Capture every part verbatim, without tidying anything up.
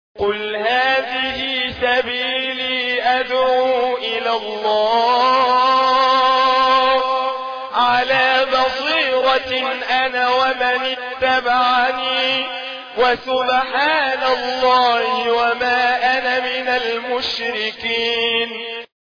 قل هذه سبيلي أدعو إلى الله على بصيرة أنا ومن اتبعني وسبحان الله وما أنا من المشركين.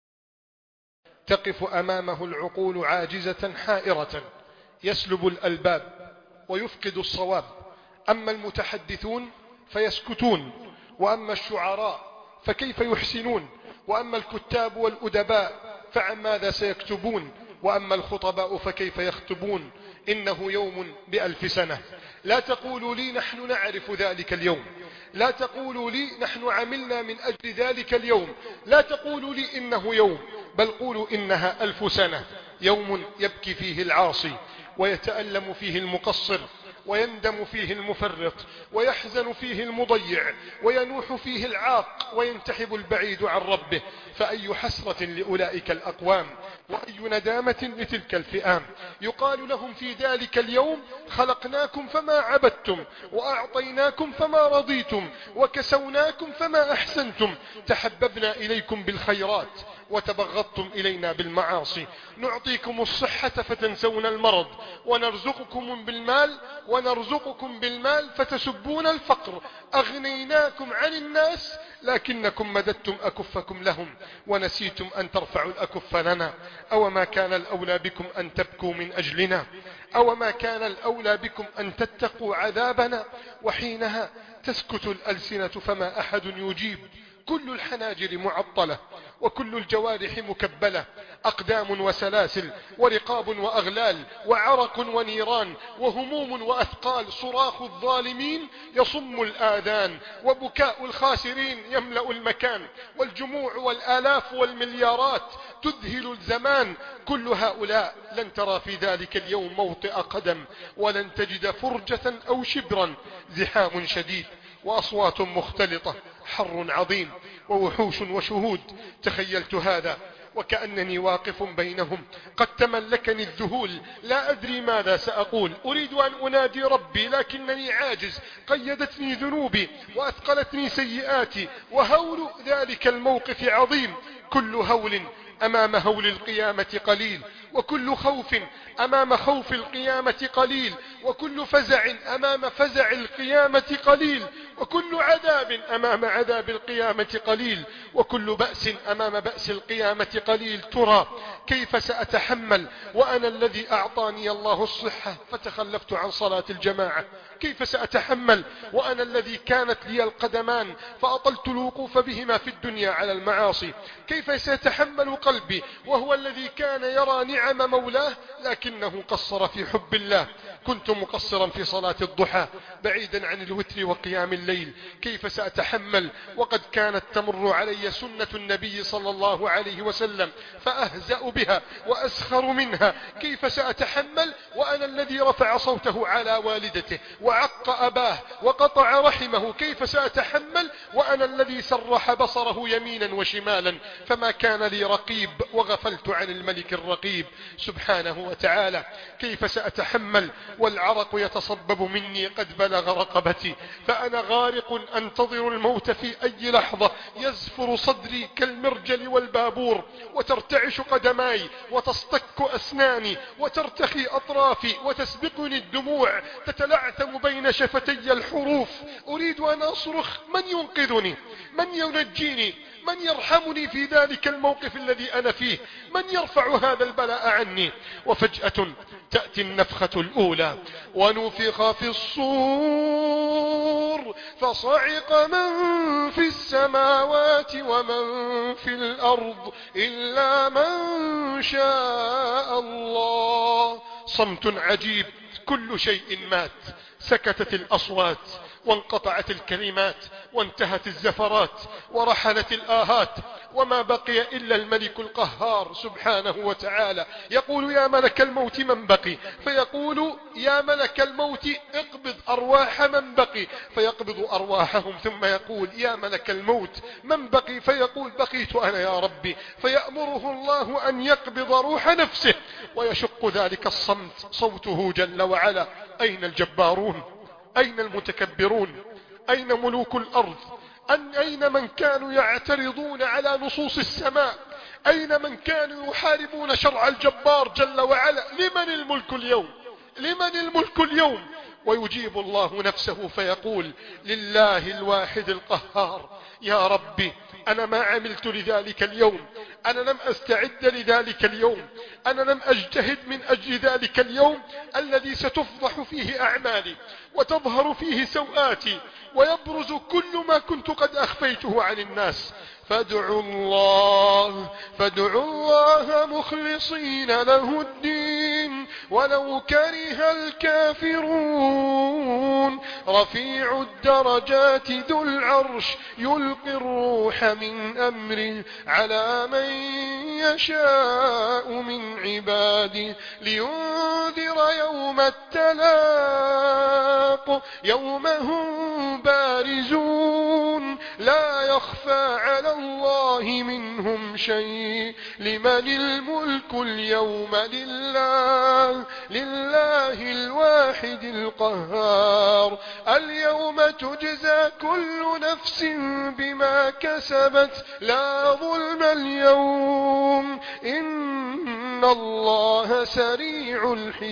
تقف أمامه العقول عاجزة حائرة، يسلب الألباب ويفقد الصواب. أما المتحدثون فيسكتون، وأما الشعراء فكيف يحسنون، وأما الكتاب والأدباء فعن ماذا سيكتبون، وأما الخطباء فكيف يخطبون. إنه يوم بألف سنة. لا تقولوا لي نحن نعرف ذلك اليوم، لا تقولوا لي نحن عملنا من أجل ذلك اليوم، لا تقولوا لي إنه يوم، بل قولوا إنها ألف سنة. يوم يبكي فيه العاصي، ويتألم فيه المقصر، ويندم فيه المفرط، ويحزن فيه المضيع، وينوح فيه العاق، وينتحب البعيد عن ربه. فأي حسرة لأولئك الأقوام، وأي ندامة لتلك الفئام. يقال لهم في ذلك اليوم خلقناكم فما عبدتم، وأعطيناكم فما رضيتم، وكسوناكم فما أحسنتم، تحببنا إليكم بالخيرات وتبغضتم إلينا بالمعاصي. نعطيكم الصحة فتنسون المرض، ونرزقكم بالمال ونرزقكم بالمال فتسبون الفقر. أغنيناكم عن الناس لكنكم مددتم أكفكم لهم، ونسيتم أن ترفعوا الأكف لنا. أو ما كان الأولى بكم أن تبكوا من أجلنا، أو ما كان الأولى بكم أن تتقوا عذابنا. وحينها تسكت الألسنة فما أحد يجيب. كل الحناجر معطلة، وكل الجوارح مكبلة، أقدام وسلاسل، ورقاب وأغلال، وعرق ونيران، وهموم وأثقال. صراخ الظالمين يصم الآذان، وبكاء الخاسرين يملأ المكان، والجموع والآلاف والمليارات تذهل الزمان. كل هؤلاء لن ترى في ذلك اليوم موطئ قدم، ولن تجد فرجة أو شبرا. زحام شديد، وأصوات مختلطة، حر عظيم، ووحوش وشهود. تخيلت هذا وكأنني واقف بينهم، قد تملكني الذهول، لا أدري ماذا سأقول. أريد أن أنادي ربي لكنني عاجز، قيدتني ذنوبي وأثقلتني سيئاتي، وهول ذلك الموقف عظيم. كل هول أمام هول القيامة قليل، وكل خوف أمام خوف القيامة قليل، وكل فزع أمام فزع القيامة قليل، وكل عذاب أمام عذاب القيامة قليل، وكل بأس أمام بأس القيامة قليل. ترى كيف سأتحمل وأنا الذي أعطاني الله الصحة فتخلفت عن صلاة الجماعة؟ كيف سأتحمل وأنا الذي كانت لي القدمان فأطلت الوقوف بهما في الدنيا على المعاصي؟ كيف سيتحمل قلبي وهو الذي كان يرى نعم مولاه لكنه قصر في حب الله؟ كنت مقصرا في صلاة الضحى بعيدا عن الوتر وقيام الليل. كيف سأتحمل وقد كانت تمر علي سنة النبي صلى الله عليه وسلم فأهزأ بها وأسخر منها؟ كيف سأتحمل وأنا الذي رفع صوته على والدته وعق أباه وقطع رحمه؟ كيف سأتحمل وأنا الذي سرح بصره يمينا وشمالا فما كان لي رقيب وغفلت عن الملك الرقيب سبحانه وتعالى؟ كيف سأتحمل والعرق يتصبب مني قد بلغ رقبتي، فأنا غارق أنتظر الموت في أي لحظة؟ يزفر صدري كالمرجل والبابور، وترتعش قدماي، وتصطك أسناني، وترتخي أطرافي، وتسبقني الدموع، تتلعثم بين شفتي الحروف. أريد أن أصرخ: من ينقذني؟ من ينجيني؟ من يرحمني في ذلك الموقف الذي أنا فيه؟ من يرفع هذا البلاء عني؟ وفجأة تأتي النفخة الأولى، ونفخ في الصور فصعق من في السماوات ومن في الأرض إلا من شاء الله. صمت عجيب، كل شيء مات، سكتت الأصوات، وانقطعت الكلمات، وانتهت الزفرات، ورحلت الآهات، وما بقي إلا الملك القهار سبحانه وتعالى. يقول: يا ملك الموت من بقي؟ فيقول: يا ملك الموت اقبض أرواح من بقي، فيقبض أرواحهم. ثم يقول: يا ملك الموت من بقي؟ فيقول: بقيت أنا يا ربي. فيأمره الله أن يقبض روح نفسه، ويشق ذلك الصمت صوته جل وعلا: أين الجبارون؟ أين المتكبرون؟ أين ملوك الأرض؟ أن أين من كانوا يعترضون على نصوص السماء؟ أين من كانوا يحاربون شرع الجبار جل وعلا؟ لمن الملك اليوم؟ لمن الملك اليوم؟ ويجيب الله نفسه فيقول لله الواحد القهار. يا ربي أنا ما عملت لذلك اليوم، أنا لم أستعد لذلك اليوم، أنا لم أجتهد من أجل ذلك اليوم الذي ستفضح فيه أعمالي وتظهر فيه سوآتي ويبرز كل ما كنت قد أخفيته عن الناس. فادعوا الله فادعوا الله مخلصين له الدين ولو كره الكافرون. رفيع الدرجات ذو العرش يلقي الروح من أمره على من يشاء من عباده لينذر يوم التلاق يوم هم بارزون لا يخفى على الله منهم شيء. لمن الملك اليوم؟ لله لله الواحد القهار. اليوم تجزى كل نفس بما كسبت لا ظلم اليوم إن الله سريع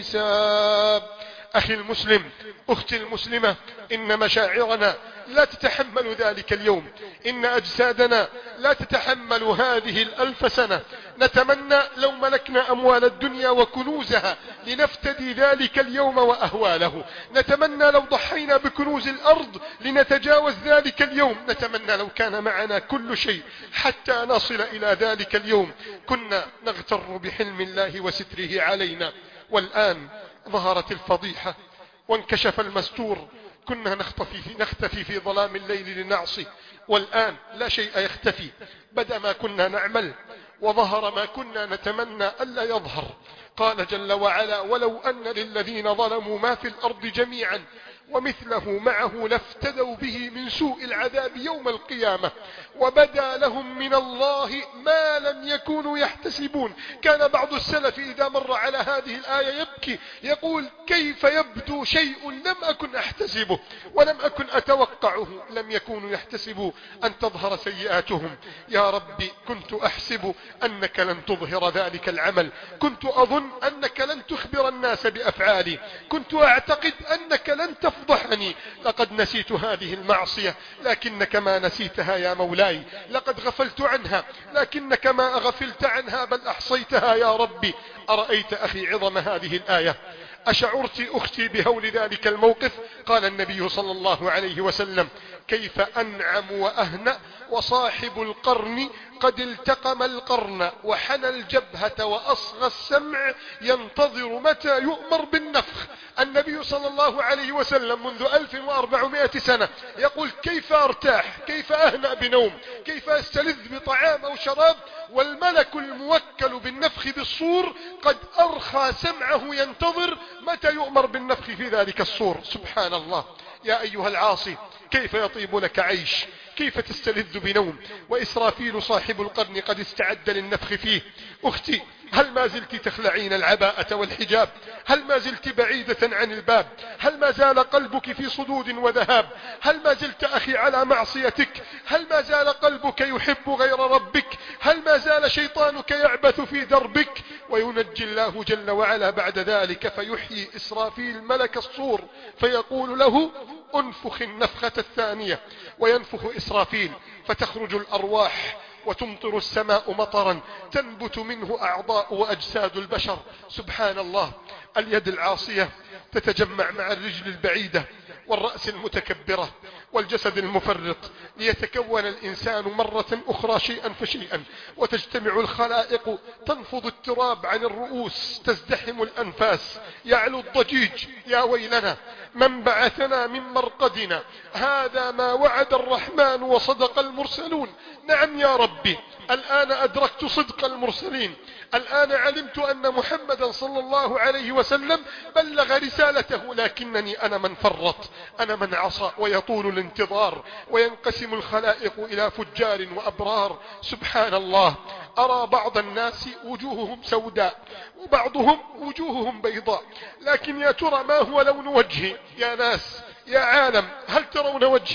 الحساب. أخي المسلم، أختي المسلمة، إن مشاعرنا لا تتحمل ذلك اليوم، إن أجسادنا لا تتحمل هذه الألف سنة. نتمنى لو ملكنا أموال الدنيا وكنوزها لنفتدي ذلك اليوم وأهواله. نتمنى لو ضحينا بكنوز الأرض لنتجاوز ذلك اليوم. نتمنى لو كان معنا كل شيء حتى نصل إلى ذلك اليوم. كنا نغتر بحلم الله وستره علينا، والآن ظهرت الفضيحة وانكشف المستور. كنا نختفي في, نختفي في ظلام الليل لنعصي، والآن لا شيء يختفي. بدأ ما كنا نعمل وظهر ما كنا نتمنى ألا يظهر. قال جل وعلا ولو أن للذين ظلموا ما في الأرض جميعا ومثله معه لافتدوا به من سوء العذاب يوم القيامة وبدا لهم من الله ما لم يكونوا يحتسبون. كان بعض السلف إذا مر على هذه الآية يبكي يقول كيف يبدو شيء لم أكن أحتسبه ولم أكن أتوقعه. لم يكونوا يحتسبوا أن تظهر سيئاتهم. يا ربي كنت أحسب أنك لن تظهر ذلك العمل، كنت أظن أنك لن تخبر الناس بأفعالي، كنت أعتقد أنك لن تفضحني. لقد نسيت هذه المعصية لكنك ما نسيتها يا مولاي، لقد غفلت عنها لكنك ما غفلت عنها بل أحصيتها يا ربي. أرأيت أخي عظم هذه الآية؟ أشعرت أختي بهول ذلك الموقف؟ قال النبي صلى الله عليه وسلم كيف أنعم وأهنأ وصاحب القرن قد التقم القرن وحنى الجبهة وأصغى السمع ينتظر متى يؤمر بالنفخ. النبي صلى الله عليه وسلم منذ ألف وأربعمائة سنة يقول كيف أرتاح، كيف أهنأ بنوم، كيف أستلذ بطعام أو شراب والملك الموكل بالنفخ بالصور قد أرخى سمعه ينتظر متى يؤمر بالنفخ في ذلك الصور. سبحان الله. يا أيها العاصي كيف يطيب لك عيش، كيف تستلذ بنوم وإسرافيل صاحب القرن قد استعد للنفخ فيه. أختي هل ما زلت تخلعين العباءة والحجاب؟ هل ما زلت بعيدة عن الباب؟ هل ما زال قلبك في صدود وذهاب؟ هل ما زلت أخي على معصيتك؟ هل ما زال قلبك يحب غير ربك؟ هل ما زال شيطانك يعبث في دربك؟ وينجي الله جل وعلا بعد ذلك فيحيي إسرافيل ملك الصور فيقول له انفخ النفخة الثانية، وينفخ إسرافيل فتخرج الأرواح وتمطر السماء مطرا تنبت منه أعضاء وأجساد البشر. سبحان الله. اليد العاصية تتجمع مع الرجل البعيدة والرأس المتكبرة والجسد المفرط ليتكون الإنسان مرة أخرى شيئا فشيئا، وتجتمع الخلائق تنفض التراب عن الرؤوس تزدحم الأنفاس يعلو الضجيج. يا ويلنا من بعثنا من مرقدنا، هذا ما وعد الرحمن وصدق المرسلون. نعم يا ربي، الآن أدركت صدق المرسلين، الآن علمت أن محمدا صلى الله عليه وسلم بلغ رسالته، لكنني أنا من فرط، أنا من عصى. ويطول الانتظار وينقسم الخلائق إلى فجار وأبرار. سبحان الله. أرى بعض الناس وجوههم سوداء وبعضهم وجوههم بيضاء، لكن يا ترى ما هو لون وجهي؟ يا ناس، يا عالم، هل ترون وجهي؟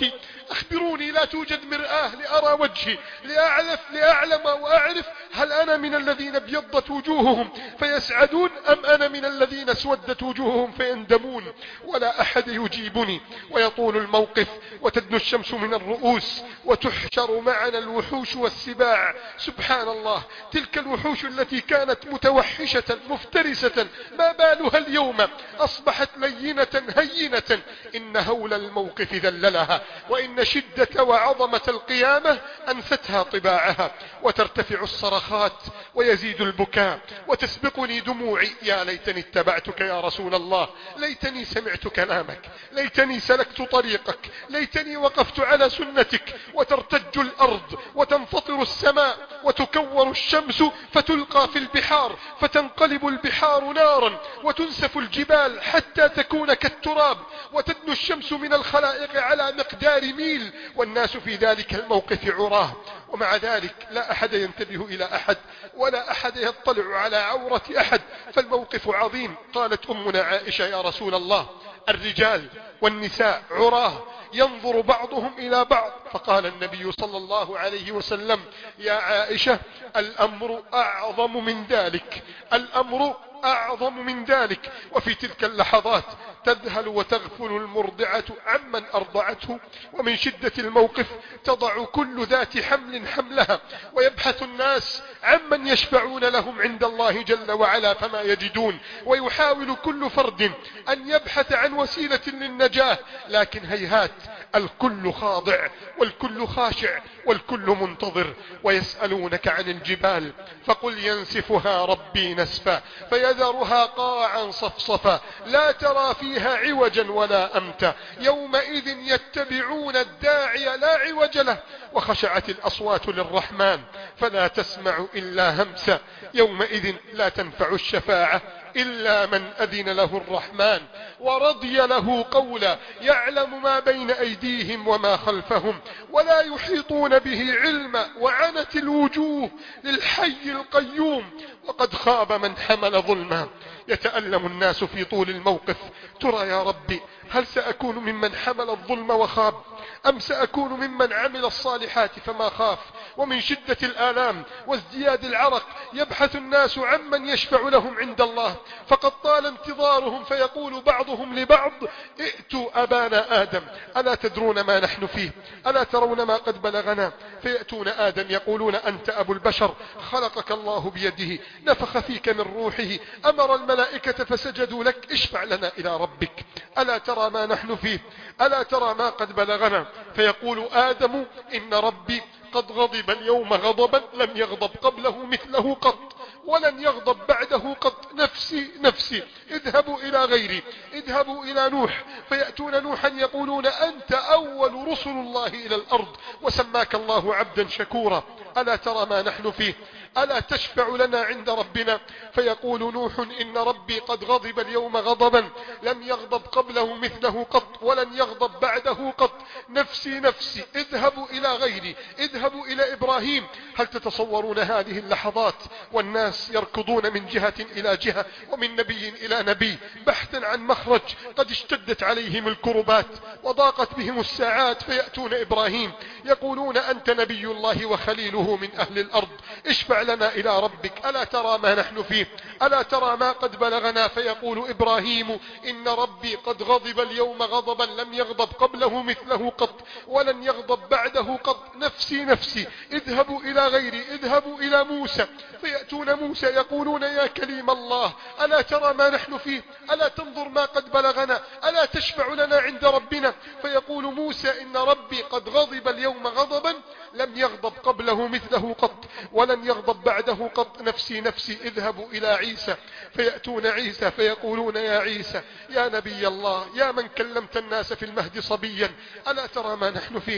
أخبروني، لا توجد مرآة لأرى وجهي لأعرف, لأعلم وأعرف هل أنا من الذين ابيضت وجوههم فيسعدون أم أنا من الذين اسودت وجوههم فيندمون. ولا أحد يجيبني. ويطول الموقف وتدنو الشمس من الرؤوس وتحشر معنا الوحوش والسباع. سبحان الله، تلك الوحوش التي كانت متوحشة مفترسة ما بالها اليوم أصبحت لينة هينة. إن هول الموقف ذللها، وإن شدة وعظمة القيامة أنستها طباعها. وترتفع الصرخات ويزيد البكاء وتسبقني دموعي. يا ليتني اتبعتك يا رسول الله، ليتني سمعت كلامك، ليتني سلكت طريقك، ليتني وقفت على سنتك. وترتج الأرض وتنفطر السماء وتكور الشمس فتلقى في البحار فتنقلب البحار نارا وتنسف الجبال حتى تكون كالتراب. وتدنو الشمس من الخلائق على مقدار ميل، والناس في ذلك الموقف عراه. ومع ذلك لا أحد ينتبه إلى أحد ولا أحد يطلع على عورة أحد، فالموقف عظيم. قالت أمنا عائشة: يا رسول الله، الرجال والنساء عراه ينظر بعضهم إلى بعض. فقال النبي صلى الله عليه وسلم: يا عائشة، الأمر أعظم من ذلك، الأمر أعظم من ذلك. وفي تلك اللحظات تذهل وتغفل المرضعة عمن أرضعته، ومن شدة الموقف تضع كل ذات حمل حملها، ويبحث الناس عمن يشفعون لهم عند الله جل وعلا فما يجدون، ويحاول كل فرد أن يبحث عن وسيلة للنجاة، لكن هيهات، الكل خاضع والكل خاشع والكل منتظر. ويسألونك عن الجبال فقل ينسفها ربي نسفا فيذرها قاعا صفصفا لا ترى فيها عوجا ولا أمتا يومئذ يتبعون الداعي لا عوج له وخشعت الأصوات للرحمن فلا تسمع إلا همسا يومئذ لا تنفع الشفاعة إلا من أذن له الرحمن ورضي له قولا يعلم ما بين أيديهم وما خلفهم ولا يحيطون به علما وعنت الوجوه للحي القيوم وقد خاب من حمل ظلما. يتألم الناس في طول الموقف. ترى يا ربي، هل سأكون ممن حمل الظلم وخاب أم سأكون ممن عمل الصالحات فما خاف؟ ومن شدة الآلام وازدياد العرق يبحث الناس عمن يشفع لهم عند الله، فقد طال انتظارهم، فيقول بعضهم لبعض: ائتوا أبانا آدم ألا تدرون ما نحن فيه؟ ألا ترون ما قد بلغنا؟ فيأتون آدم يقولون: أنت أبو البشر، خلقك الله بيده، نفخ فيك من روحه، أمر الملائكة فسجدوا لك، اشفع لنا إلى ربك. ألا ترى ما نحن فيه؟ ألا ترى ما قد بلغنا؟ فيقول آدم: إن ربي قد غضب اليوم غضبا لم يغضب قبله مثله قط ولن يغضب بعده قط. نفسي نفسي، اذهبوا إلى غيري، اذهبوا إلى نوح. فيأتون نوحا يقولون: أنت أول رسل الله إلى الأرض وسماك الله عبدا شكورا. ألا ترى ما نحن فيه؟ ألا تشفع لنا عند ربنا؟ فيقول نوح: إن ربي قد غضب اليوم غضبا لم يغضب قبله مثله قط ولن يغضب بعده قط. نفسي نفسي، اذهبوا إلى غيري، اذهبوا إلى إبراهيم. هل تتصورون هذه اللحظات والناس يركضون من جهة إلى جهة ومن نبي إلى نبي بحثا عن مخرج؟ قد اشتدت عليهم الكربات وضاقت بهم الساعات، فيأتون إبراهيم يقولون: أنت نبي الله وخليله من أهل الأرض، اشفع لنا إلى ربك. ألا ترى ما نحن فيه؟ ألا ترى ما قد بلغنا؟ فيقول إبراهيم: إن ربي قد غضب اليوم غضبا لم يغضب قبله مثله قط ولن يغضب بعده قط. نفسي نفسي، اذهبوا إلى غيري، اذهبوا إلى موسى. فيأتون موسى يقولون: يا كليم الله، ألا ترى ما نحن فيه؟ ألا تنظر ما قد بلغنا؟ ألا تشفع لنا عند ربنا؟ فيقول موسى: إن ربي قد غضب اليوم غضبا لم يغضب قبله مثله قط ولن يغضب بعده قط. نفسي نفسي، اذهبوا إلى عيسى. فيأتون عيسى فيقولون: يا عيسى، يا نبي الله، يا من كلمت الناس في المهد صبيا، ألا ترى ما نحن فيه؟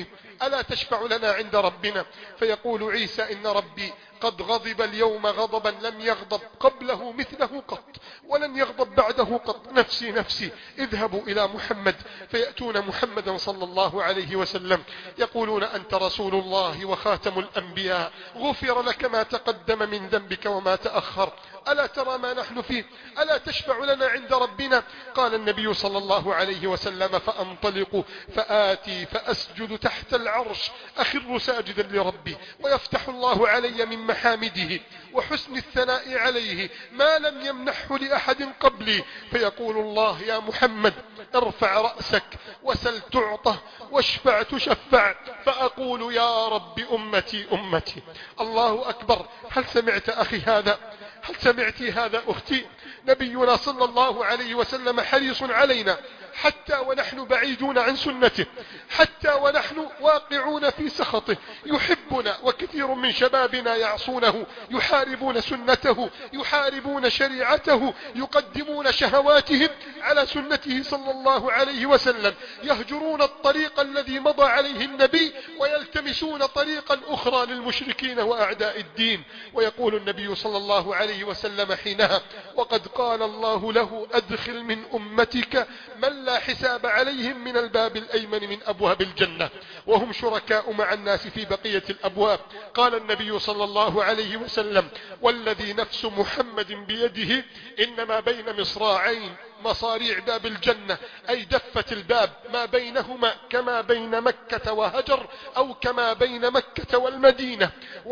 ألا تشفع لنا عند ربنا؟ فيقول عيسى إن ربي قد غضب اليوم غضبا لم يغضب قبله مثله قط ولن يغضب بعده قط، نفسي نفسي اذهبوا إلى محمد. فيأتون محمدا صلى الله عليه وسلم يقولون أنت رسول الله وخاتم الأنبياء، غفر لك ما تقدم من ذنبك وما تأخر، ألا ترى ما نحن فيه؟ ألا تشفع لنا عند ربنا؟ قال النبي صلى الله عليه وسلم فأنطلق فآتي فأسجد تحت العرش، أخر ساجدا لربي، ويفتح الله علي من محامده وحسن الثناء عليه ما لم يمنحه لأحد قبلي. فيقول الله يا محمد ارفع رأسك وسل تعطى واشفع تشفع. فأقول يا رب أمتي أمتي. الله أكبر. هل سمعت أخي هذا؟ هل سمعتي هذا أختي؟ نبينا صلى الله عليه وسلم حريص علينا حتى ونحن بعيدون عن سنته، حتى ونحن واقعون في سخطه، يحبنا، وكثير من شبابنا يعصونه، يحاربون سنته، يحاربون شريعته، يقدمون شهواتهم على سنته صلى الله عليه وسلم، يهجرون الطريق الذي مضى عليه النبي ويلتمسون طريقا أخرى للمشركين وأعداء الدين. ويقول النبي صلى الله عليه وسلم حينها وقد قال الله له أدخل من أمتك من لا حساب عليهم من الباب الأيمن من أبواب الجنة، وهم شركاء مع الناس في بقية الأبواب. قال النبي صلى الله عليه وسلم والذي نفس محمد بيده إنما بين مصراعين مصاريع باب الجنة، أي دفة الباب ما بينهما كما بين مكة وهجر أو كما بين مكة والمدينة،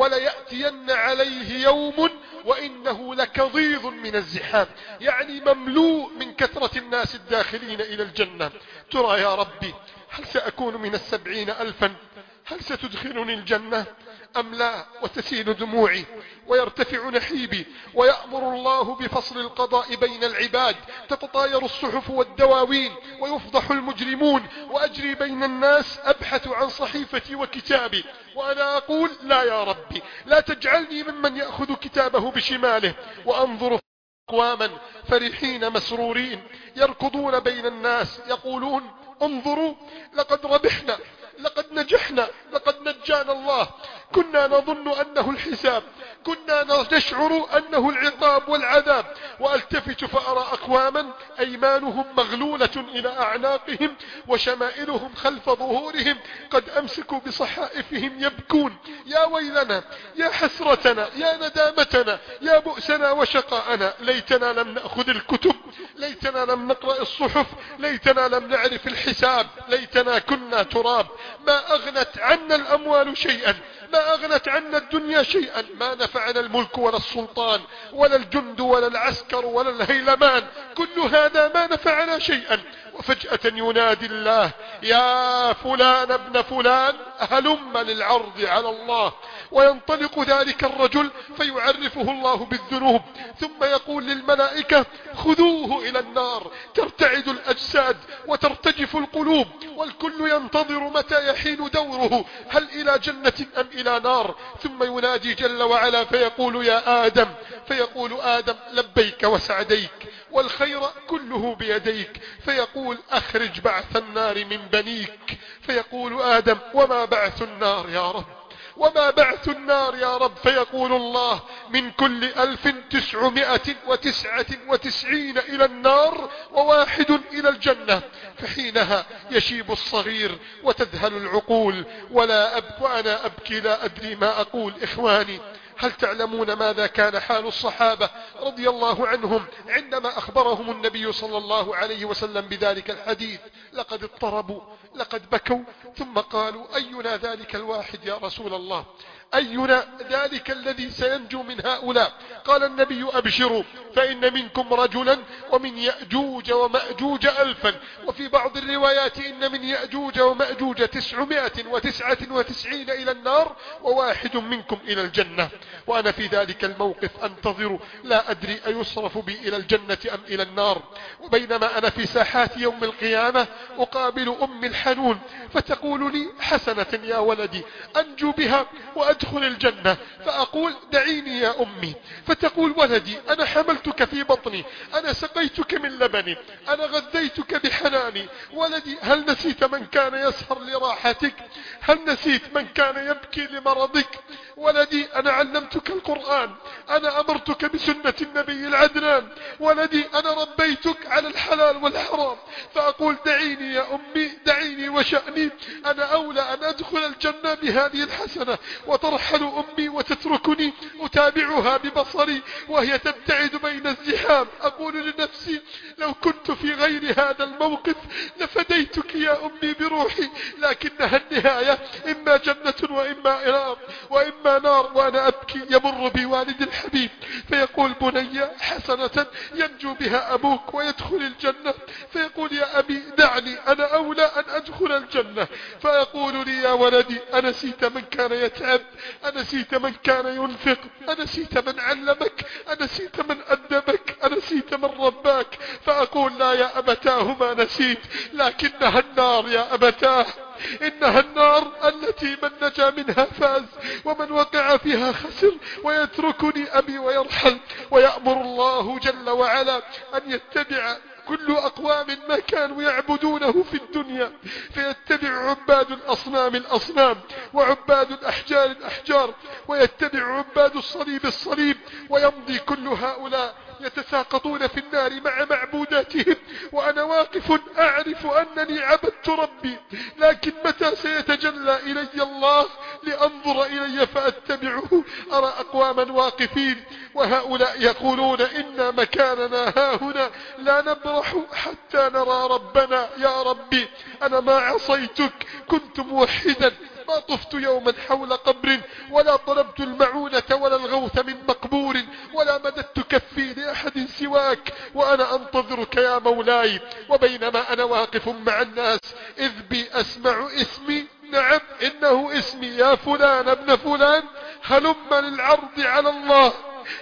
وليأتين عليه يوم وإنه لكظيظ من الزحام، يعني مملوء من كثرة الناس الداخلين إلى الجنة. ترى يا ربي هل سأكون من السبعين ألفا؟ هل ستدخلني الجنة أم لا؟ وتسيل دموعي ويرتفع نحيبي ويأمر الله بفصل القضاء بين العباد، تتطاير الصحف والدواوين ويفضح المجرمون، وأجري بين الناس أبحث عن صحيفتي وكتابي وأنا أقول لا يا ربي لا تجعلني ممن يأخذ كتابه بشماله. وأنظر أقواما فرحين مسرورين يركضون بين الناس يقولون انظروا لقد ربحنا، لقد نجحنا، لقد نجانا الله، كنا نظن أنه الحساب، كنا نشعر أنه العقاب والعذاب. وألتفت فأرى أقواما أيمانهم مغلولة إلى أعناقهم وشمائلهم خلف ظهورهم قد أمسكوا بصحائفهم يبكون يا ويلنا، يا حسرتنا، يا ندامتنا، يا بؤسنا وشقاءنا، ليتنا لم نأخذ الكتب، ليتنا لم نقرأ الصحف، ليتنا لم نعرف الحساب، ليتنا كنا تراب. ما أغنت عنا الأموال شيئا، ما أغنت عنا الدنيا شيئا، ما نفعنا الملك ولا السلطان ولا الجند ولا العسكر ولا الهيلمان، كل هذا ما نفعنا شيئا. وفجأة ينادي الله يا فلان ابن فلان هلم للعرض على الله، وينطلق ذلك الرجل فيعرفه الله بالذنوب، ثم يقول للملائكة خذوه إلى النار، ترتعد الأجساد وترتجف القلوب، والكل ينتظر متى يحين دوره، هل إلى جنة أم إلى نار. ثم ينادي جل وعلا فيقول يا آدم، فيقول آدم لبيك وسعديك والخير كله بيديك، فيقول أخرج بعث النار من بنيك، فيقول آدم وما بعث النار يا رب، وما بعث النار يا رب، فيقول الله من كل ألف تسعمائة وتسعة وتسعين إلى النار وواحد إلى الجنة. فحينها يشيب الصغير وتذهل العقول ولا أبكي وأنا أبكي لا أدري ما أقول. إخواني هل تعلمون ماذا كان حال الصحابة رضي الله عنهم عندما أخبرهم النبي صلى الله عليه وسلم بذلك الحديث؟ لقد اضطربوا، لقد بكوا، ثم قالوا أينا ذلك الواحد يا رسول الله، أينا ذلك الذي سينجو من هؤلاء؟ قال النبي أبشروا فإن منكم رجلا ومن يأجوج ومأجوج ألفا، وفي بعض الروايات إن من يأجوج ومأجوج تسعمائة وتسعة وتسعين إلى النار وواحد منكم إلى الجنة. وأنا في ذلك الموقف أنتظر لا أدري أيصرف بي إلى الجنة أم إلى النار. وبينما أنا في ساحات يوم القيامة أقابل أم الحنون، فتقول لي حسنة يا ولدي أنجو بها وأدخل الجنة، فأقول دعيني يا أمي، فتقول ولدي أنا حملتك في بطني، أنا سقيتك من لبني، أنا غذيتك بحناني، ولدي هل نسيت من كان يسهر لراحتك؟ هل نسيت من كان يبكي لمرضك؟ ولدي أنا علمتك القرآن، أنا أمرتك بسنة النبي العدنان، ولدي أنا ربيتك على الحلال والحرام. فأقول دعيني يا أمي، دعيني وشأني، أنا أولى أن أدخل الجنة بهذه الحسنة، وترحل أمي وتتركني أتابعها ببصري وهي تبتعد بين الزحام. أقول لنفسي لو كنت في غير هذا الموقف لفديتك يا أمي بروحي، لكنها النهاية إما جنة وإما نار وإما نار، وأنا أبكي. يمر بوالد الحبيب فيقول بني حسنة ينجو بها أبوك ويدخل الجنة، فيقول يا أبي دعني أنا أولى أن أدخل الجنة. فيقول لي يا ولدي أنسيت من كان يتعب، أنسيت من كان ينفق، أنسيت من علمك، أنسيت من أدبك، أنسيت من رباك. فأقول لا يا أبتاه ما نسيت، لكنها النار يا أبتاه، إنها النار التي من نجا منها فاز ومن وقع فيها خسر. ويتركني أبي ويرحل، ويأمر الله جل وعلا أن يتبع كل أقوام ما كانوا يعبدونه في الدنيا، فيتبع عباد الأصنام الأصنام، وعباد الأحجار الأحجار، ويتبع عباد الصليب الصليب، ويمضي كل هؤلاء يتساقطون في النار مع معبوداتهم، وأنا واقف أعرف أنني عبدت ربي، لكن متى سيتجلى إلي الله لأنظر إلي فأتبعه؟ أرى أقواما واقفين وهؤلاء يقولون إن مكاننا هاهنا لا نبرح حتى نرى ربنا. يا ربي أنا ما عصيتك، كنت موحدا، ما طفت يوما حول قبر، ولا طلبت المعونة ولا الغوث من مقبور، ولا مددت كفي لأحد سواك، وأنا أنتظرك يا مولاي. وبينما أنا واقف مع الناس إذ بي أسمع اسمي، نعم إنه اسمي، يا فلان ابن فلان هلم للعرض على الله.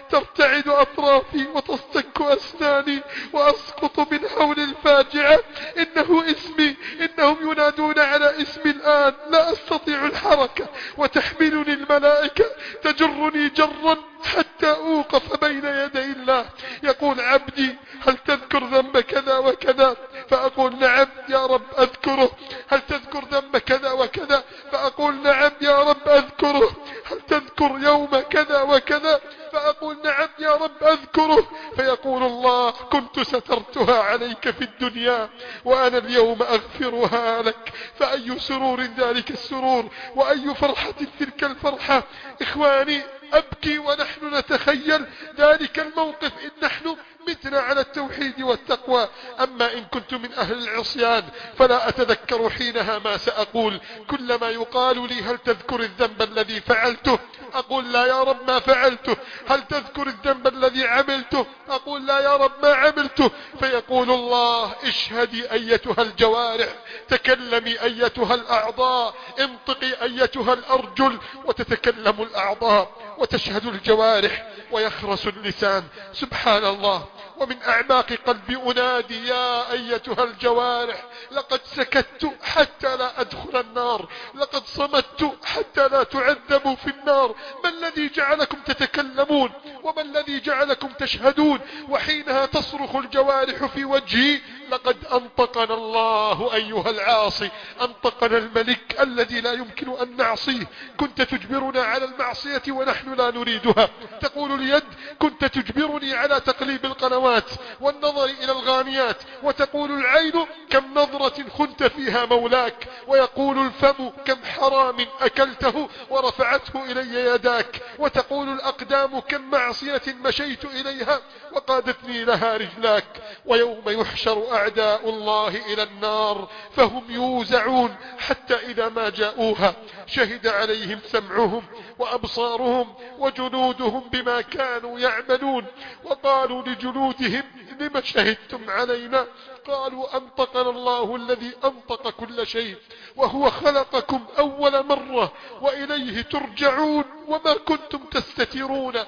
ترتعد أطرافي وتصطك أسناني وأسقط من حول الفاجعة. إنه اسمي، إنهم ينادون على اسمي الآن، لا أستطيع الحركة، وتحملني الملائكة تجرني جرا حتى أوقف بين يدي الله. يقول عبدي هل تذكر ذنب كذا وكذا؟ فأقول نعم يا رب أذكره. هل تذكر ذنب كذا وكذا؟ فأقول نعم يا رب أذكره. هل تذكر يوم كذا وكذا؟ فأقول نعم يا رب أذكره. فيقول الله كنت سترتها عليك في الدنيا وأنا اليوم أغفرها لك. فأي سرور ذلك السرور، وأي فرحة تلك الفرحة. إخواني أبكي ونحن نتخيل ذلك الموقف إن نحن متنا على التوحيد والتقوى. أما إن كنت من أهل العصيان فلا أتذكر حينها ما سأقول. كلما يقال لي هل تذكر الذنب الذي فعلته؟ أقول لا يا رب ما فعلته. هل تذكر الذنب الذي عملته؟ أقول لا يا رب ما عملته. فيقول الله اشهدي أيتها الجوارح، تكلمي أيتها الأعضاء، انطقي أيتها الأرجل. وتتكلم الأعضاء وتشهد الجوارح ويخرس اللسان. سبحان الله. ومن أعماق قلبي أنادي يا أيتها الجوارح لقد سكت حتى لا أدخل النار، لقد صمت حتى لا تعذبوا في النار. ما الذي جعلكم تتكلمون؟ وما الذي جعلكم تشهدون؟ وحينها تصرخ الجوارح في وجهي لقد أنطقنا الله أيها العاصي، أنطقنا الملك الذي لا يمكن أن نعصيه. كنت تجبرنا على المعصية ونحن لا نريدها. تقول اليد كنت تجبرني على تقليب القنوات والنظر إلى الغانيات. وتقول العين كم نظرة خنت فيها مولاك. ويقول الفم كم حرام أكلته ورفعته إلي يداك. وتقول الأقدام كم معصية مشيت إليها وقادتني لها رجلاك. ويوم يحشر أعداء الله إلى النار فهم يوزعون حتى إذا ما جاءوها شهد عليهم سمعهم وأبصارهم وجلودهم بما كانوا يعملون. وقالوا لجلودهم لما شهدتم علينا؟ قالوا أنطقنا الله الذي أنطق كل شيء وهو خلقكم أول مرة وإليه ترجعون. وما كنتم تستترون أن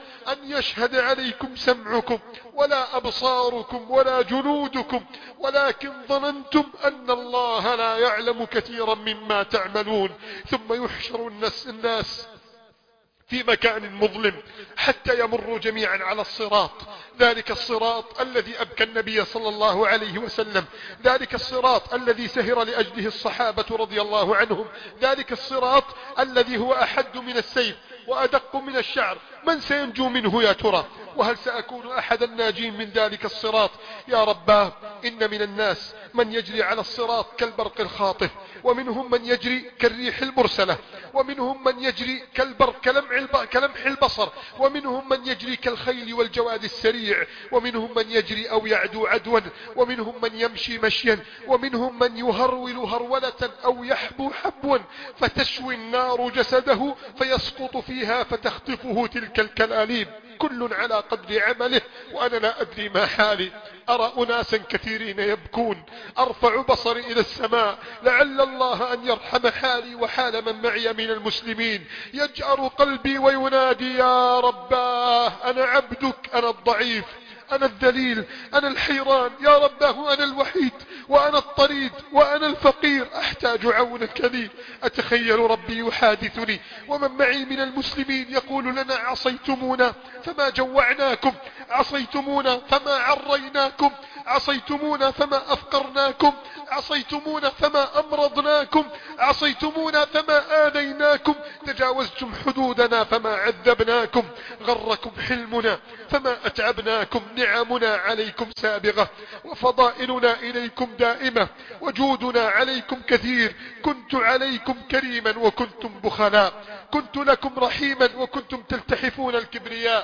يشهد عليكم سمعكم ولا أبصاركم ولا جلودكم ولكن ظننتم أن الله لا يعلم كثيرا مما تعملون. ثم يحشر الناس, الناس في مكان مظلم حتى يمروا جميعا على الصراط، ذلك الصراط الذي أبكى النبي صلى الله عليه وسلم، ذلك الصراط الذي سهر لأجله الصحابة رضي الله عنهم، ذلك الصراط الذي هو أحد من السيف وأدق من الشعر. من سينجو منه يا ترى؟ وهل سأكون أحد الناجين من ذلك الصراط؟ يا رباه، إن من الناس من يجري على الصراط كالبرق الخاطف، ومنهم من يجري كالريح المرسلة، ومنهم من يجري كالبرق كلمع كلمح البصر، ومنهم من يجري كالخيل والجواد السريع، ومنهم من يجري أو يعدو عدوا، ومنهم من يمشي مشيا، ومنهم من يهرول هرولة أو يحبو حبوا فتشوي النار جسده فيسقط فيها فتخطفه تلك الكلاليب. كل على قدر عمله وأنا لا أدري ما حالي. أرى أناسا كثيرين يبكون، أرفع بصري إلى السماء لعل الله أن يرحم حالي وحال من معي من المسلمين. يجأر قلبي وينادي يا رباه، أنا عبدك، أنا الضعيف، أنا الذليل، أنا الحيران، يا رباه أنا الوحيد وأنا الطريد وأنا الفقير، أحتاج عونك لي. أتخيل ربي يحادثني ومن معي من المسلمين يقول لنا عصيتمونا فما جوعناكم، عصيتمونا فما عريناكم، عصيتمونا فما أفقرناكم، عصيتمونا فما أمرضناكم، عصيتمونا فما آذيناكم، تجاوزتم حدودنا فما عذبناكم، غركم حلمنا فما أتعبناكم، نعمنا عليكم سابغة وفضائلنا إليكم دائمة وجودنا عليكم كثير. كنت عليكم كريما وكنتم بخلاء، كنت لكم رحيما وكنتم تلتحفون الكبرياء،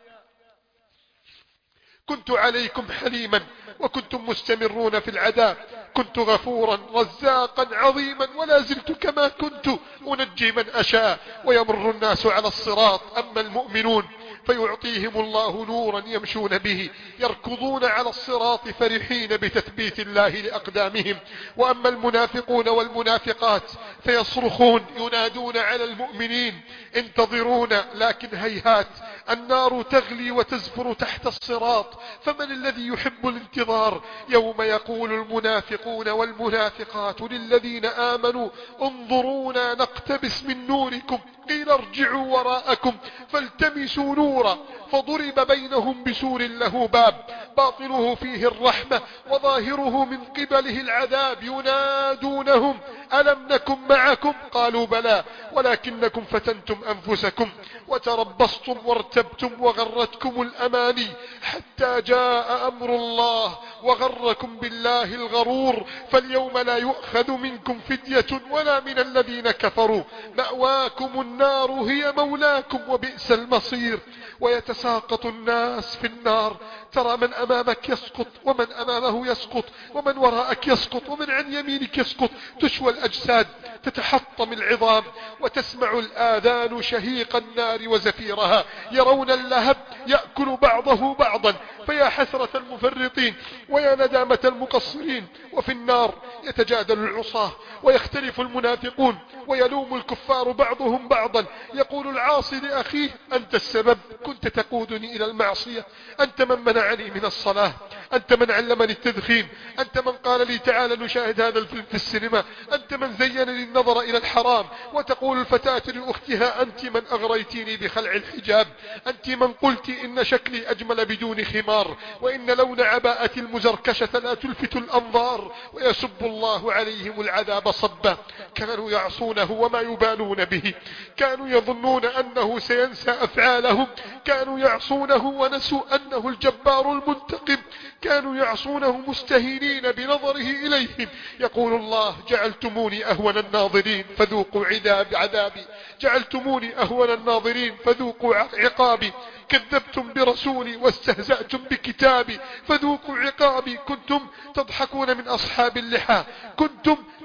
كنت عليكم حليما وكنتم مستمرون في العذاب، كنت غفورا رزاقا عظيما ولا زلت كما كنت أنجي من أشاء ويمر الناس على الصراط. أما المؤمنون فيعطيهم الله نورا يمشون به، يركضون على الصراط فرحين بتثبيت الله لأقدامهم. وأما المنافقون والمنافقات فيصرخون ينادون على المؤمنين انتظرونا، لكن هيهات، النار تغلي وتزفر تحت الصراط، فمن الذي يحب الانتظار؟ يوم يقول المنافقون والمنافقات للذين آمنوا انظرونا نقتبس من نوركم قيل ارجعوا وراءكم فالتمسوا نورا فضرب بينهم بسور له باب باطنه فيه الرحمة وظاهره من قبله العذاب ينادونهم ألم نكن معكم قالوا بلى ولكنكم فتنتم أنفسكم وتربصتم وارتبتم وغرتكم الأماني حتى جاء أمر الله وغركم بالله الغرور. فاليوم لا يؤخذ منكم فدية ولا من الذين كفروا، مأواكم النار هي مولاكم وبئس المصير. ويتساقط الناس في النار، ترى من أمامك يسقط ومن أمامه يسقط ومن وراءك يسقط ومن عن يمينك يسقط، تشوى الأجساد، تتحطم العظام، وتسمع الآذان شهيق النار وزفيرها. يرون اللهب يأكل بعضه بعضا، فيا حسرة المفرطين ويا ندامة المقصرين. وفي النار يتجادل العصاة ويختلف المنافقون ويلوم الكفار بعضهم بعضا. يقول العاصي لأخيه أنت السبب، كنت تقودني إلى المعصية، أنت من منعني من الصلاة، أنت من علمني التدخين، أنت من قال لي تعال نشاهد هذا الفيلم في السينما، أنت من زين لي النظر إلى الحرام. وتقول الفتاة لأختها أنت من أغريتيني بخلع الحجاب، أنت من قلت إن شكلي أجمل بدون خمار، وإن لون عباءة المزركشة لا تلفت الأنظار. ويسب الله عليهم العذاب صبا، كانوا يعصونه وما يبالون به، كانوا يظنون أنه سينسى أفعالهم، كانوا يعصونه ونسوا أنه الجبار المنتقم، كانوا يعصونه مستهينين بنظره إليهم. يقول الله جعلتموني أهون الناظرين فذوقوا عذاب عذابي، جعلتموني أهون الناظرين فذوقوا عقابي، كذبتم برسولي واستهزأتم بكتابي فذوقوا عقابي. كنتم تضحكون من أصحاب اللحى، كنتم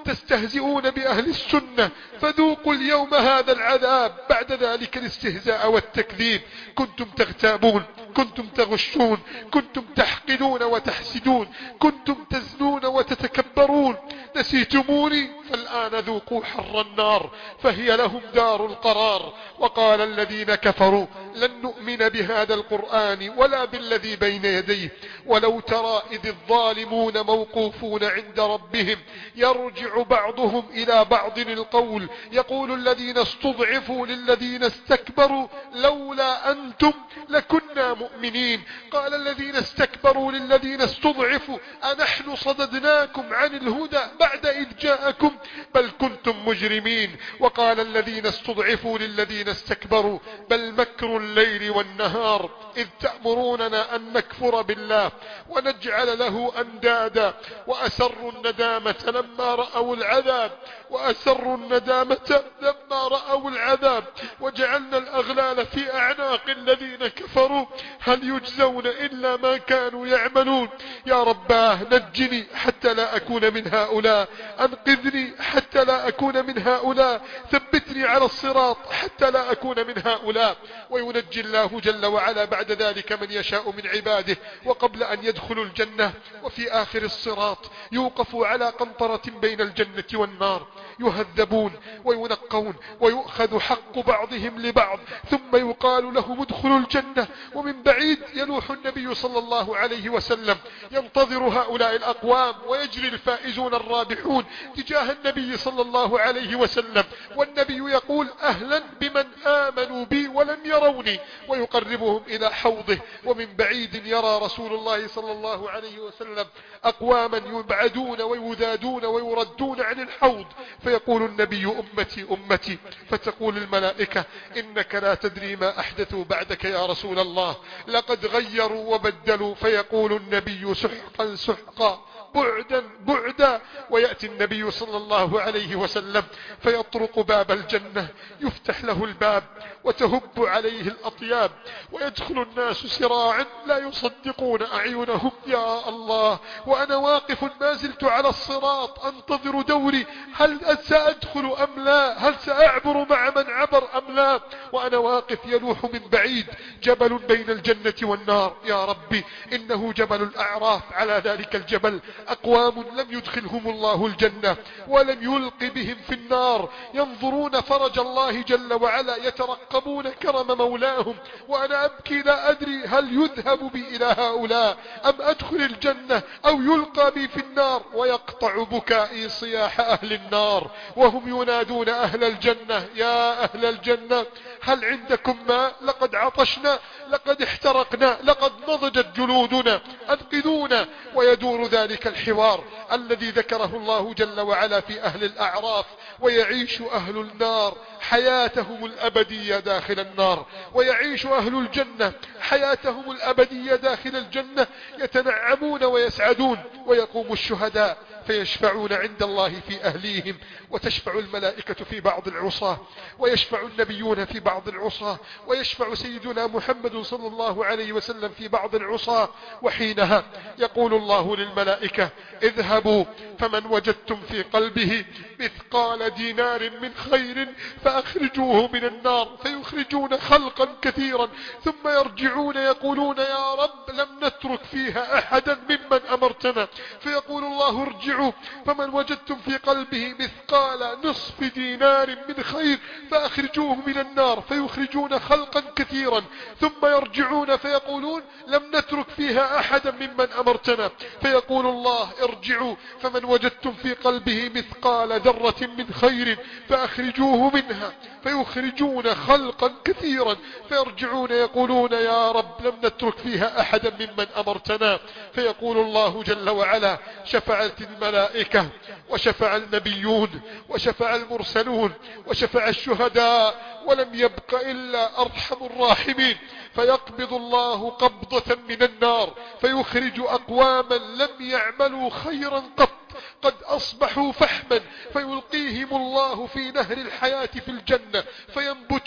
تستهزئون بأهل السنة فذوقوا اليوم هذا العذاب بعد ذلك الاستهزاء والتكذيب. كنتم تغتابون، كنتم تغشون، كنتم تحقدون وتحسدون، كنتم تزنون وتتكبرون، نسيتموني فالآن ذوقوا حر النار فهي لهم دار القرار. وقال الذين كفروا لن نؤمن بهذا القرآن ولا بالذي بين يديه ولو ترى إذ الظالمون موقوفون عند ربهم يرجع بعضهم إلى بعض القول يقول الذين استضعفوا للذين استكبروا لولا أنتم لكنا مؤمنين. قال الذين استكبروا للذين استضعفوا أنحن صددناكم عن الهدى بعد إذ جاءكم بل كنتم مجرمين. وقال الذين استضعفوا للذين استكبروا بل مكر الليل والنهار إذ تأمروننا أن نكفر بالله ونجعل له أندادا وأسروا الندامة لما رأوا العذاب وأسروا الندامة لما رأوا العذاب وجعلنا الأغلال في أعناق الذين كفروا هل يجزون إلا ما كانوا يعملون. يا رباه نجني حتى لا أكون من هؤلاء، أنقذني حتى لا أكون من هؤلاء، ثبتني على الصراط حتى لا أكون من هؤلاء. وينجي الله جل وعلا بعد ذلك من يشاء من عباده. وقبل أن يدخلوا الجنة وفي آخر الصراط يوقفوا على قنطرة بين الجنة والنار يهذبون وينقون ويؤخذ حق بعضهم لبعض ثم يقال لهم ادخلوا الجنة. ومن بعيد يلوح النبي صلى الله عليه وسلم ينتظر هؤلاء الأقوام ويجري الفائزون الرابحون تجاه النبي صلى الله عليه وسلم والنبي يقول أهلا بمن آمنوا بي ولم يروني ويقربهم إلى حوضه. ومن بعيد يرى رسول الله صلى الله عليه وسلم أقواما يبعدون ويذادون ويردون عن الحوض فيقول النبي أمتي أمتي فتقول الملائكة إنك لا تدري ما أحدثوا بعدك يا رسول الله لقد غيروا وبدلوا. فيقول النبي سحقا سحقا بعدا بعدا. ويأتي النبي صلى الله عليه وسلم فيطرق باب الجنة يفتح له الباب وتهب عليه الأطياب ويدخل الناس سراعا لا يصدقون أعينهم. يا الله وأنا واقف ما زلت على الصراط أنتظر دوري هل سأدخل أم لا، هل سأعبر مع من عبر أم لا، وأنا واقف يلوح من بعيد جبل بين الجنة والنار. يا ربي إنه جبل الأعراف. على ذلك الجبل أقوام لم يدخلهم الله الجنة ولم يلق بهم في النار ينظرون فرج الله جل وعلا يترقبون كرم مولاهم وأنا أبكي لا أدري هل يذهب بي إلى هؤلاء أم أدخل الجنة أو يلقى بي في النار. ويقطع بكائي صياح أهل النار وهم ينادون أهل الجنة يا أهل الجنة هل عندكم ماء لقد عطشنا لقد احترقنا لقد نضجت جلودنا أنقذونا. ويدور ذلك الحوار الذي ذكره الله جل وعلا في أهل الأعراف ويعيش أهل النار حياتهم الأبدية داخل النار ويعيش أهل الجنة حياتهم الأبدية داخل الجنة يتنعمون ويسعدون. ويقوم الشهداء فيشفعون عند الله في أهليهم وتشفع الملائكة في بعض العصاة ويشفع النبيون في بعض العصاة ويشفع سيدنا محمد صلى الله عليه وسلم في بعض العصاة. وحينها يقول الله للملائكة اذهبوا فمن وجدتم في قلبه مثقال دينار من خير فأخرجوه من النار فيخرجون خلقا كثيرا ثم يرجعون يقولون يا رب لم نترك فيها أحدا ممن أمرتنا فيقول الله ارجعوا فمن وجدتم في قلبه مثقال نصف دينار من خير فأخرجوه من النار فيخرجون خلقا كثيرا ثم يرجعون فيقولون لم نترك فيها أحدا ممن أمرتنا فيقول الله ارجعوا فمن وجدتم في قلبه مثقال ذرة من خير فأخرجوه منها فيخرجون خلقا كثيرا فيرجعون يقولون يا رب لم نترك فيها أحدا ممن أمرتنا فيقول الله جل وعلا شفعت الملائكة وشفع النبيون وشفع المرسلون وشفع الشهداء ولم يبق إلا أرحم الراحمين. فيقبض الله قبضة من النار فيخرج أقواما لم يعملوا خيرا قط قد أصبحوا فحما فيلقيهم الله في نهر الحياة في الجنة فينبتون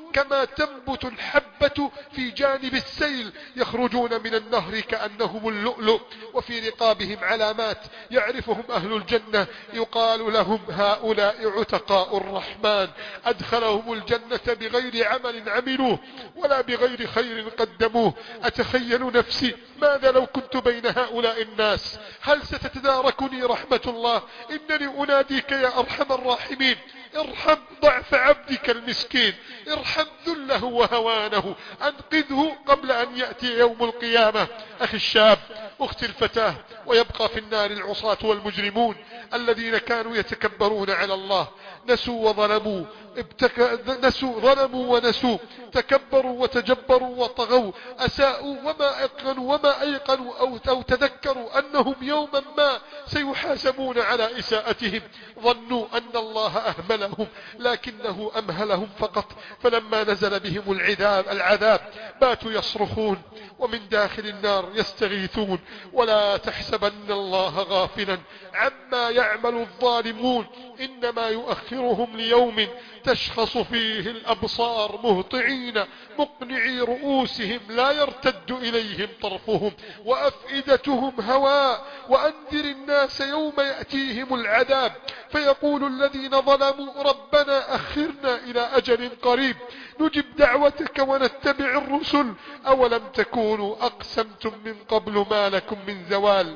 كما تنبت الحبة في جانب السيل، يخرجون من النهر كأنهم اللؤلؤ، وفي رقابهم علامات يعرفهم أهل الجنة، يقال لهم هؤلاء عتقاء الرحمن، أدخلهم الجنة بغير عمل عملوه ولا بغير خير قدموه. أتخيل نفسي ماذا لو كنت بين هؤلاء الناس؟ هل ستتداركني رحمة الله؟ إنني أناديك يا أرحم الراحمين، ارحم ضعف عبدك المسكين، ارحم ذله وهوانه، أنقذه قبل أن يأتي يوم القيامة. أخي الشاب، أختي الفتاة، ويبقى في النار العصاة والمجرمون الذين كانوا يتكبرون على الله، نسوا وظلموا، ابتك... نسوا ظلموا ونسوا، تكبروا وتجبروا وطغوا، أساءوا وما أيقنوا وما أيقنوا أو... أو تذكروا أنهم يوما ما سيحاسبون على إساءتهم، ظنوا أن الله أهملهم لكنه أمهلهم فقط. فلما نزل بهم العذاب, العذاب باتوا يصرخون ومن داخل النار يستغيثون. ولا تحسبن الله غافلا عما يعمل الظالمون، إنما يؤخرهم ليوم تشخص فيه الأبصار مهطعين مقنعي رؤوسهم لا يرتد إليهم طرفهم وأفئدتهم هواء. وأنذر الناس يوم يأتيهم العذاب فيقول الذين ظلموا ربنا أخرنا إلى أجل قريب نجب دعوتك ونتبع الرسل أولم تكونوا أقسمتم من قبل ما لكم من زوال.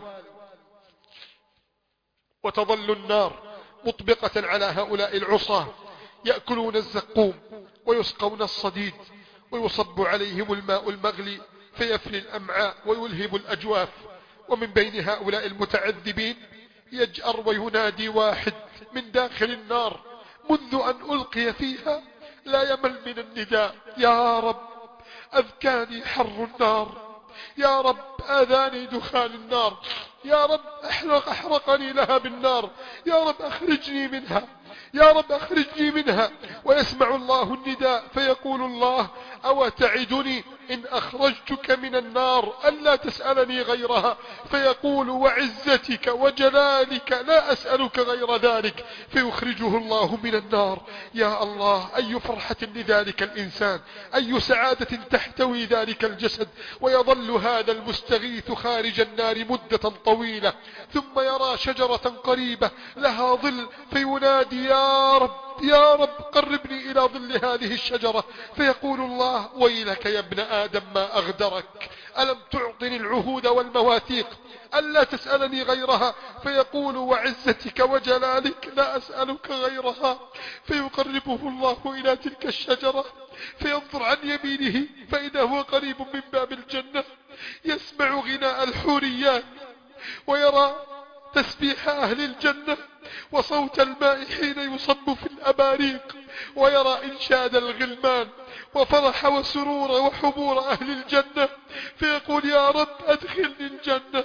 وتظل النار مطبقة على هؤلاء العصاة، يأكلون الزقوم ويسقون الصديد ويصب عليهم الماء المغلي فيفني الأمعاء ويلهب الأجواف. ومن بين هؤلاء المتعذبين يجأر وينادي واحد من داخل النار منذ أن ألقي فيها لا يمل من النداء: يا رب أذكاني حر النار، يا رب آذاني دخان النار، يا رب أحرق أحرقني لها بالنار، يا رب أخرجني منها، يا رب أخرجني منها. ويسمع الله النداء فيقول الله: أو تعدني إن أخرجتك من النار ألا تسألني غيرها؟ فيقول: وعزتك وجلالك لا أسألك غير ذلك. فيخرجه الله من النار. يا الله، أي فرحة لذلك الإنسان، أي سعادة تحتوي ذلك الجسد. ويظل هذا المستغيث خارج النار مدة طويلة، ثم يرى شجرة قريبة لها ظل فينادي: يا رب يا رب قربني إلى ظل هذه الشجرة. فيقول الله: ويلك يا ابن آدم ما أغدرك، ألم تعطني العهود والمواثيق ألا تسألني غيرها؟ فيقول: وعزتك وجلالك لا أسألك غيرها. فيقربه الله إلى تلك الشجرة فينظر عن يمينه فإذا هو قريب من باب الجنة، يسمع غناء الحوريات ويرى تسبيح أهل الجنة وصوت الماء حين يصب في الأباريق، ويرى إنشاد الغلمان وفرح وسرور وحبور أهل الجنة. فيقول: يا رب أدخلني الجنة.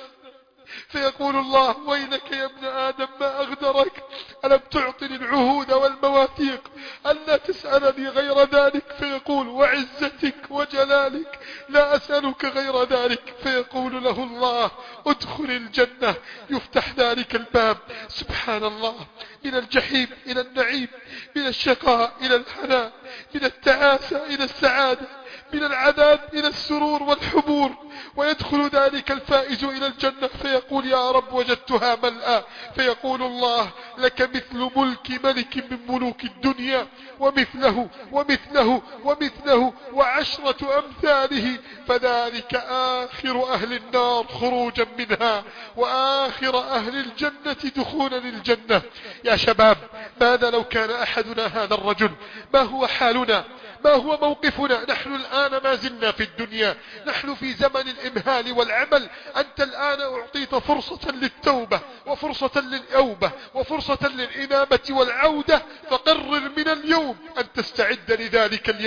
فيقول الله: ويلك يا ابن آدم ما أغدرك، ألم تعطني العهود والمواثيق ألا تسألني غير ذلك؟ فيقول: وعزتك وجلالك لا أسألك غير ذلك. فيقول له الله: ادخل الجنة. يفتح ذلك الباب، سبحان الله، من الجحيم إلى النعيم، من الشقاء إلى الحنان، من التعاسة إلى السعادة، من العذاب إلى السرور والحبور. ويدخل ذلك الفائز إلى الجنة فيقول: يا رب وجدتها ملأى. فيقول الله: لك مثل ملك ملك من ملوك الدنيا، ومثله ومثله ومثله وعشرة أمثاله. فذلك آخر أهل النار خروجا منها، وآخر أهل الجنة دخولا للجنة. يا شباب، ماذا لو كان أحدنا هذا الرجل؟ ما هو حالنا؟ ما هو موقفنا؟ نحن الآن ما زلنا في الدنيا، نحن في زمن الإمهال والعمل. أنت الآن أعطيت فرصة للتوبة وفرصة للأوبة وفرصة للإنابة والعودة، فقرر من اليوم أن تستعد لذلك اليوم.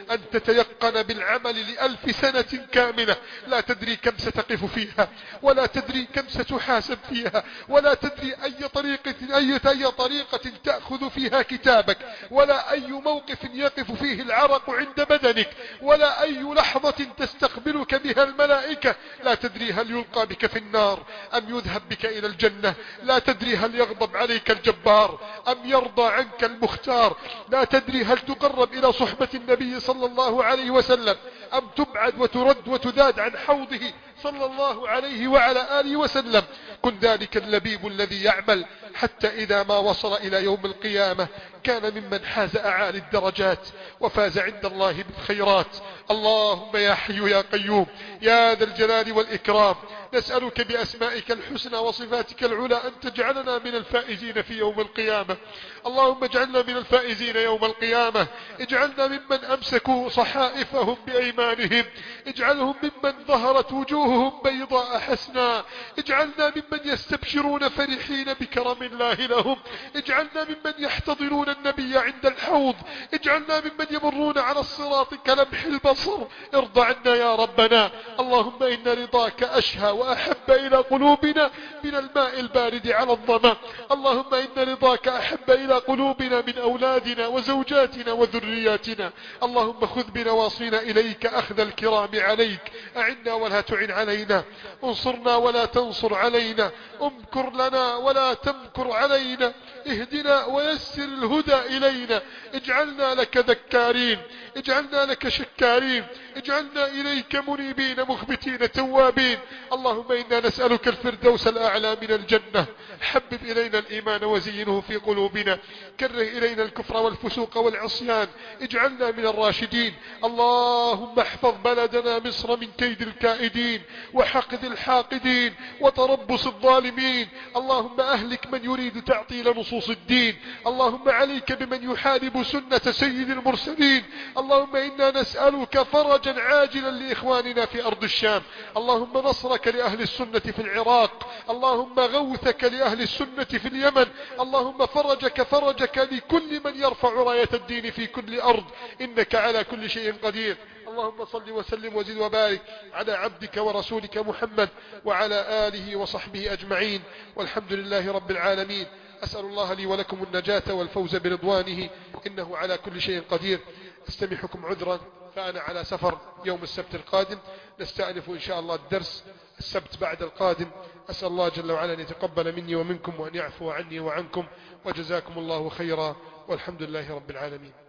أن تتيقن بالعمل لألف سنة كاملة، لا تدري كم ستقف فيها، ولا تدري كم ستحاسب فيها، ولا تدري أي طريقة أي أي طريقة تأخذ فيها كتابك، ولا أي موقف يقف فيه العرق عند بدنك، ولا أي لحظة تستقبلك بها الملائكة. لا تدري هل يلقى بك في النار أم يذهب بك إلى الجنة. لا تدري هل يغضب عليك الجبار أم يرضى عنك المختار. لا تدري هل تقرب إلى صحبة النبي صلى الله عليه وسلم أم تبعد وترد وتذاد عن حوضه صلى الله عليه وعلى آله وسلم. كن ذلك اللبيب الذي يعمل حتى إذا ما وصل إلى يوم القيامة كان ممن حاز أعالي الدرجات وفاز عند الله بالخيرات. اللهم يا حي يا قيوم يا ذا الجلال والإكرام، نسألك بأسمائك الحسنى وصفاتك العلى أن تجعلنا من الفائزين في يوم القيامة. اللهم اجعلنا من الفائزين يوم القيامة. اجعلنا ممن أمسكوا صحائفهم بأيمانهم. اجعلهم ممن ظهرت وجوههم بيضاء حسنا. اجعلنا ممن يستبشرون فرحين بكرم الله لهم. اجعلنا ممن يحتضنون النبي عند الحوض. اجعلنا ممن يمرون على الصراط كلمح البصر. ارضى عنا يا ربنا. اللهم إن رضاك أشهى وأحب إلى قلوبنا من الماء البارد على الظما. اللهم إن رضاك أحب إلى قلوبنا من أولادنا وزوجاتنا وذرياتنا. اللهم خذ بنواصينا إليك أخذ الكرام عليك. أعنا ولا تعن علينا، انصرنا ولا تنصر علينا، امكر لنا ولا تمكر علينا، اهدنا ويسر الهدى إلينا. اجعلنا لك ذكارين، اجعلنا لك شكارين، اجعلنا إليك منيبين مخبتين توابين. اللهم إنا نسألك الفردوس الأعلى من الجنة. حبب إلينا الإيمان وزينه في قلوبنا، كره إلينا الكفر والفسوق والعصيان، اجعلنا من الراشدين. اللهم احفظ بلدنا مصر من كيد الكائدين وحقد الحاقدين وتربص الظالمين. اللهم أهلك من يريد تعطيل نصوص الدين. اللهم عليك بمن يحارب سنة سيد المرسلين. اللهم إنا نسألك فرجا عاجلا لإخواننا في أرض الشام. اللهم نصرك لأهل السنة في العراق. اللهم غوثك لأهل السنة في اليمن. اللهم فرجك فرجك لكل من يرفع راية الدين في كل أرض، إنك على كل شيء قدير. اللهم صل وسلم وزد وبارك على عبدك ورسولك محمد وعلى آله وصحبه أجمعين، والحمد لله رب العالمين. أسأل الله لي ولكم النجاة والفوز برضوانه، إنه على كل شيء قدير. استمحكم عذرا فأنا على سفر يوم السبت القادم، نستأنف إن شاء الله الدرس السبت بعد القادم. أسأل الله جل وعلا أن يتقبل مني ومنكم وأن يعفو عني وعنكم، وجزاكم الله خيرا، والحمد لله رب العالمين.